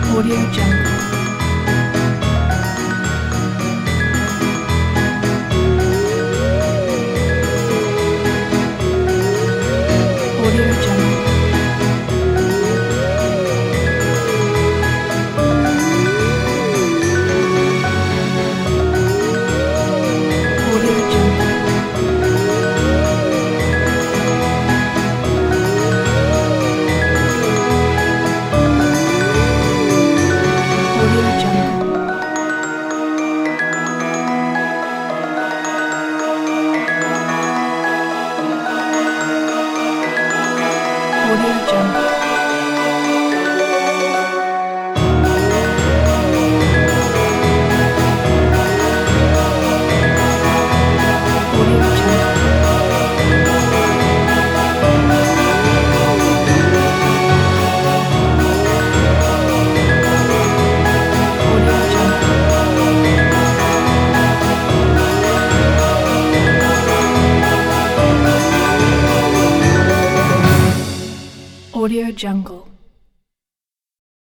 Audio Jungle. Audio Jungle. Audio Jungle. Audio Jungle. Audio Jungle. Audio Jungle. Audio Jungle. Audio Jungle.